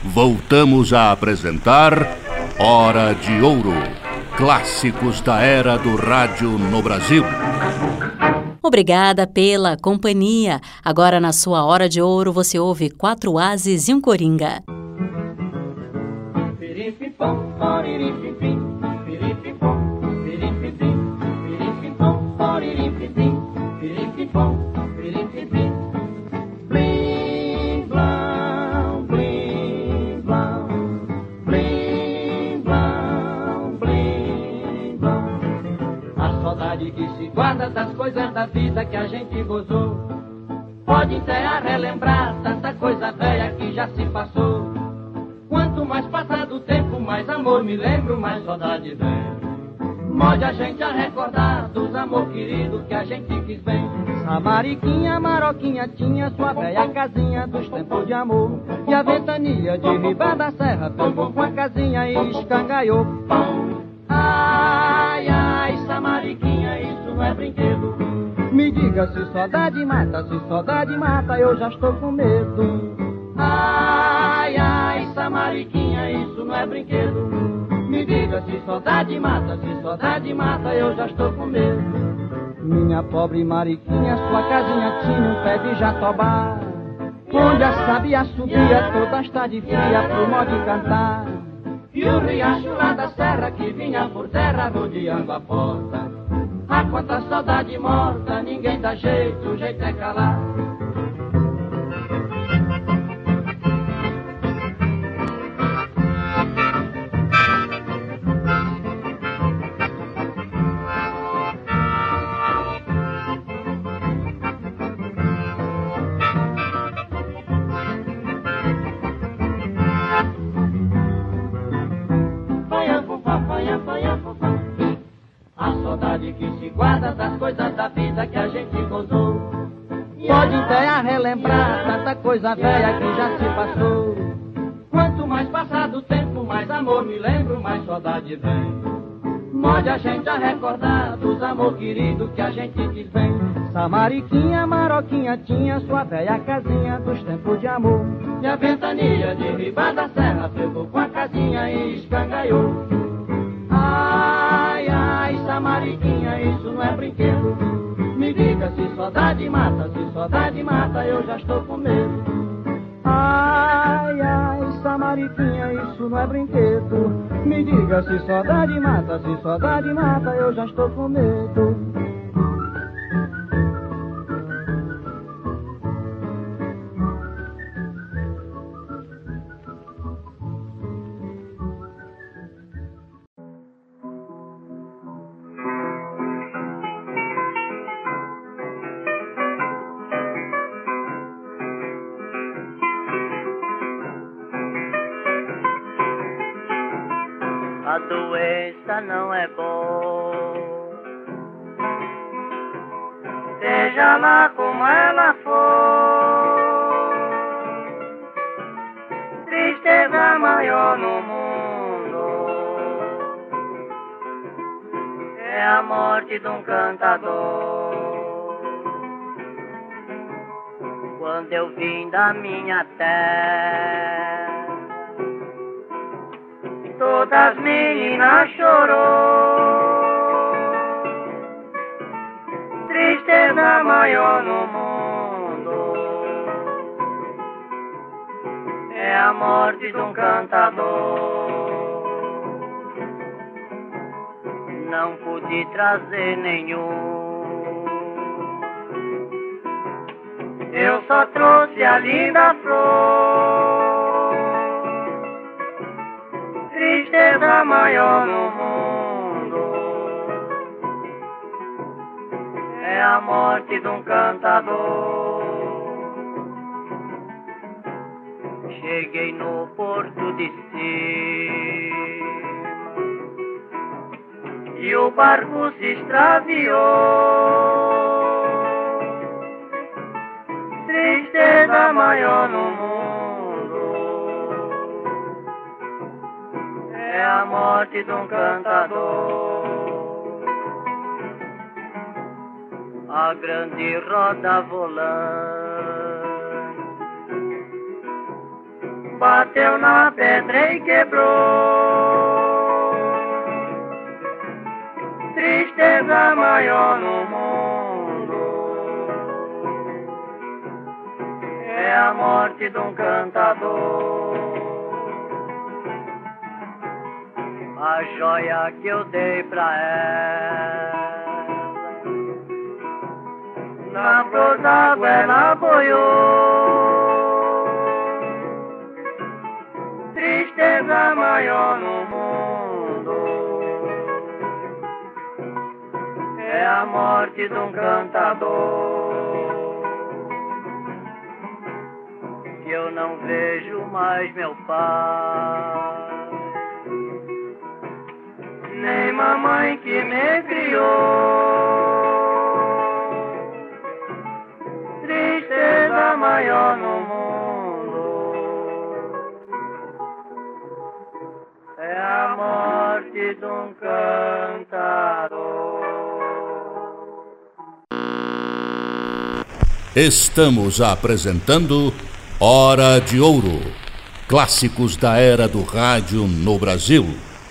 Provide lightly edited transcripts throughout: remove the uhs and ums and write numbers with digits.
voltamos a apresentar Hora de Ouro, clássicos da era do rádio no Brasil. Obrigada pela companhia. Agora na sua Hora de Ouro você ouve 4 ases e um coringa. Guarda das coisas da vida que a gente gozou. Pode enterrar, relembrar tanta coisa velha que já se passou. Quanto mais passa do tempo, mais amor me lembro, mais saudade vem. Mode a gente a recordar dos amor querido que a gente quis bem. Samariquinha, Maroquinha tinha sua velha casinha dos tempos de amor. E a ventania de riba da serra pegou com a casinha e escangaiou. Ai, ai, Samariquinha, isso não é brinquedo. Me diga se saudade mata, eu já estou com medo. Ai, ai, Samariquinha, isso não é brinquedo. Me diga se saudade mata, eu já estou com medo. Minha pobre Mariquinha, sua casinha tinha um pé de jatobá, onde a sabia subia toda as tarde fria pro modo de cantar. E o riacho lá da serra que vinha por terra rodeando a porta. Ah, quanta saudade morta, ninguém dá jeito, o jeito é calar. A saudade que se guarda das coisas da vida que a gente gozou. Pode enterrar, relembrar tanta coisa velha que já se passou. Quanto mais passa do tempo, mais amor me lembro, mais saudade vem. Mode a gente a recordar dos amor querido que a gente quis bem. Samariquinha, Maroquinha tinha sua velha casinha dos tempos de amor. E a ventania de riba da serra pegou com a casinha e escangaiou. Ai, ai, Samariquinha, isso não é brinquedo. Me diga se saudade mata, eu já estou com medo. Ai, ai, Samariquinha, isso não é brinquedo. Me diga se saudade mata, eu já estou com medo. A doença não é boa, seja lá como ela for. Tristeza maior no mundo é a morte de um cantador. Quando eu vim da minha terra, todas as meninas chorou. Tristeza maior no mundo é a morte de um cantador. Não pude trazer nenhum, eu só trouxe a linda flor. Tristeza maior no mundo é a morte de um cantador. Cheguei no porto de cima e o barco se extraviou. Tristeza maior no mundo é a morte de um cantador. A grande roda volante bateu na pedra e quebrou. Tristeza maior no mundo é a morte de um cantador. A joia que eu dei pra ela, na flor d'água ela boiou. Tristeza maior no mundo é a morte de um cantador. Que eu não vejo mais meu pai, nem mamãe que me criou. Tristeza maior no mundo é a morte de um cantador. Estamos apresentando Hora de Ouro, clássicos da era do rádio no Brasil.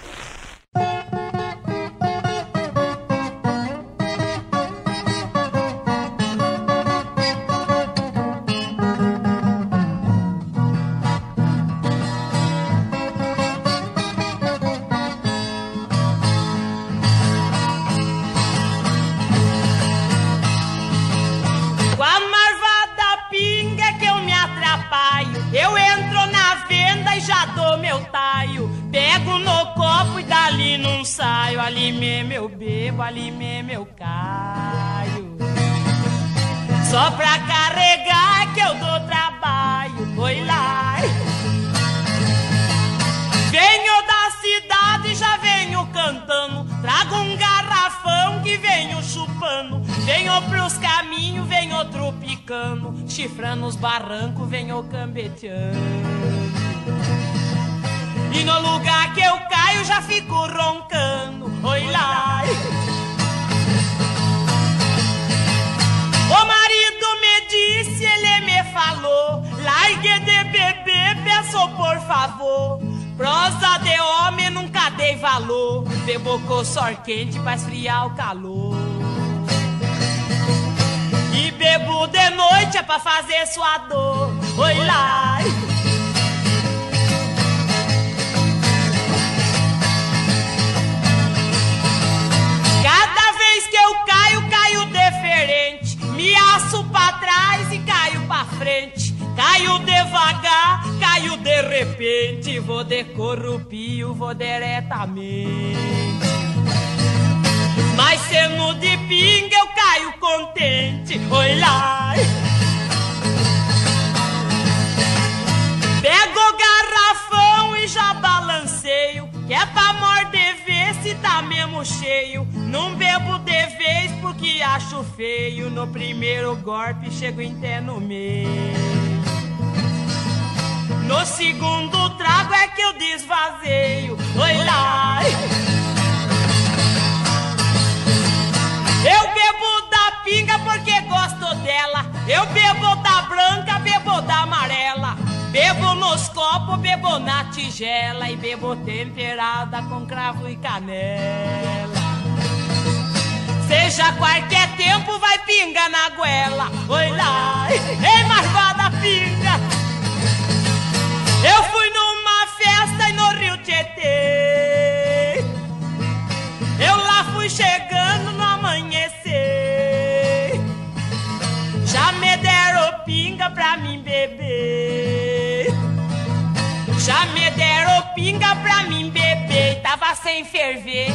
Ali mesmo eu bebo, ali mesmo eu caio. Só pra carregar que eu dou trabalho, oi lá. Venho da cidade, já venho cantando. Trago um garrafão que venho chupando. Venho pros caminhos, venho tropicando. Chifrando os barrancos, venho cambeteando. E no lugar que eu caio já fico roncando, oi lá. O marido me disse, ele me falou, largue de beber, peço por favor. Prosa de homem nunca dei valor, bebo com sor quente pra esfriar o calor. E bebo de noite é pra fazer sua dor, oi lá. Caio diferente, me aço pra trás e caio pra frente. Caio devagar, caio de repente. Vou de corrupio, vou diretamente. Mas sendo de pinga eu caio contente, oi lá. Pego o garrafão e já balanceio, que é pra morder ver se tá mesmo cheio. Não bebo de vez porque acho feio. No primeiro golpe chego até no meio. No segundo trago é que eu desvazeio, oi lá. Eu bebo da pinga porque gosto dela. Eu bebo da branca, bebo da amarela. Bebo nos copos, bebo na tigela. E bebo temperada com cravo e canela. Seja qualquer tempo vai pinga na goela, oi lá. Ei, marvada pinga. Eu fui numa festa no Rio Tietê. Eu lá fui chegando no amanhecer. Já me deram pinga pra mim beber. Já me deram pinga pra mim beber. Tava sem ferver.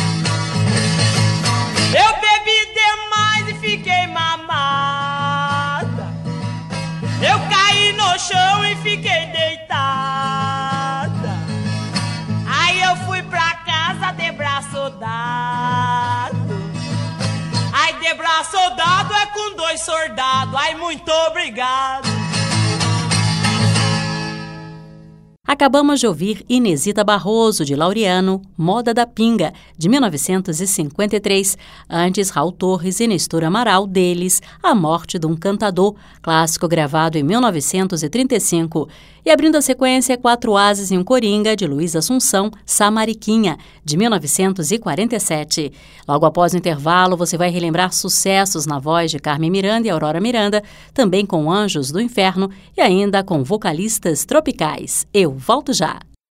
Eu bebi demais e fiquei mamada. Eu caí no chão e fiquei deitada. Aí eu fui pra casa de braço dado. Ai, de braço dado é com 2 soldados. Ai, muito obrigado. Acabamos de ouvir Inesita Barroso, de Laureano, Moda da Pinga, de 1953. Antes, Raul Torres e Nestor Amaral, deles, A Morte de um Cantador, clássico gravado em 1935. E abrindo a sequência, 4 Ases e um Coringa, de Luiz Assunção, Samariquinha, de 1947. Logo após o intervalo, você vai relembrar sucessos na voz de Carmen Miranda e Aurora Miranda, também com Anjos do Inferno e ainda com vocalistas tropicais. Eu volto já!